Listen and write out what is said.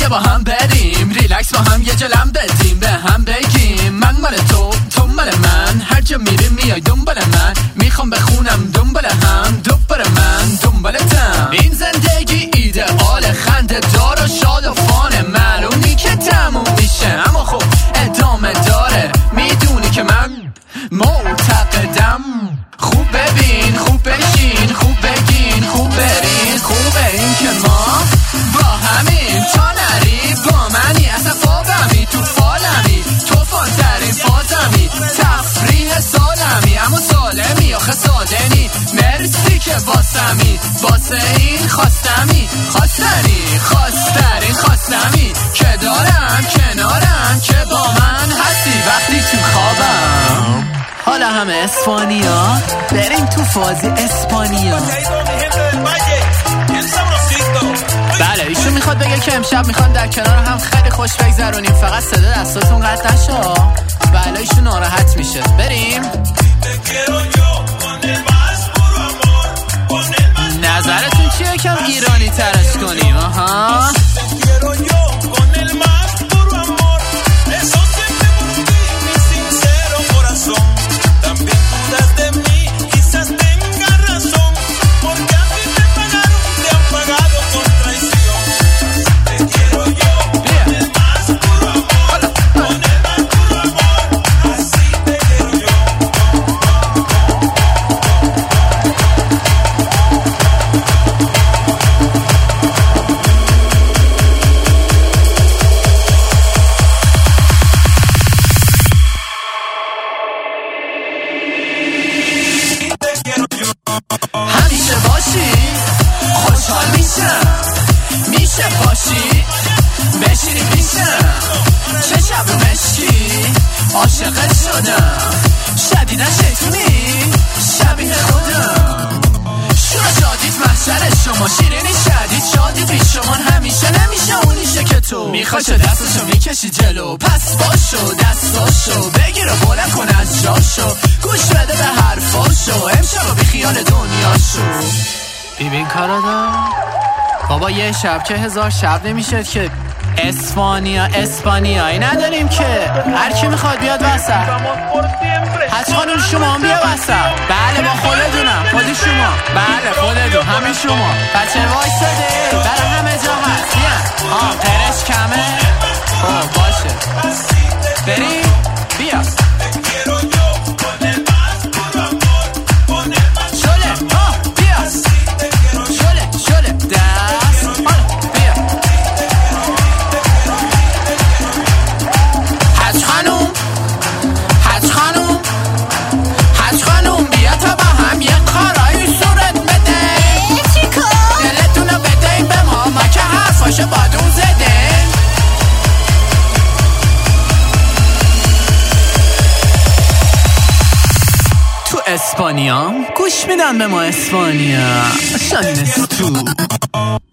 بیا با هم بریم ریلکس با هم یه جلم بدیم به هم بگیم من مال تو مال من هر جا میریم میای دنبال من میخوام بخونم دنبال هم دوباره من دنبالتم این زندگی ایدئال خنده دار و شاد و فانه معلومی که تموم میشه اما خب ادامه داره میدونی که من معتقدم خوب ببین خوب بشین خوب بگین خوب برین خوبه این که ما با همین تا نری با منی اصلا فابمی تو فالمی تو فانترین فازمی تفریح سالمی اما سالمی آخه سادنی مرسی که واسمی واسه این خواستمی خواستنی خواسترین خواستمی که دارم کنارم که با من هستی وقتی تو خوابم حالا همه اسپانیا بریم تو فازی اسپانیا. بله ایشون میخواد بگه که امشب میخوان در کنار هم خیلی خوش بگذرونیم فقط صدا دستاتون قطع نشه. بله ایشون ناراحت میشه بریم. نظرتون چیه کم ایرانی ترش کنیم؟ آها همیشه باشی خوشحال میشه باشی بشینی پیشم چه شب مشکی عاشقت شدم شدیدن شیطونی شبیه خودم شورا شادیت محشر شما شیرینی شدید شادی پیش شما همیشه نمیشه اونیشه که تو میخواشو دستشو میکشی جلو پس باشو دستاشو بگیر و بلند کن از جاشو گوش بده به حرفاشو امشب بی خیال دنیاشو ببین کارادا بابا یه شب که 1000 شب نمیشه که اسپانیایی نداریم که هر کی میخواد بیاد وسط حج خانم شما هم بیا وسط بله با خودتونم خودی شما بله خودتون همه شما بچه وایساده برای همه جا هست بیان پرش کمه خب باشه بریم بیا اسپانیا گوش میدن به ما اسپانیا شانینستو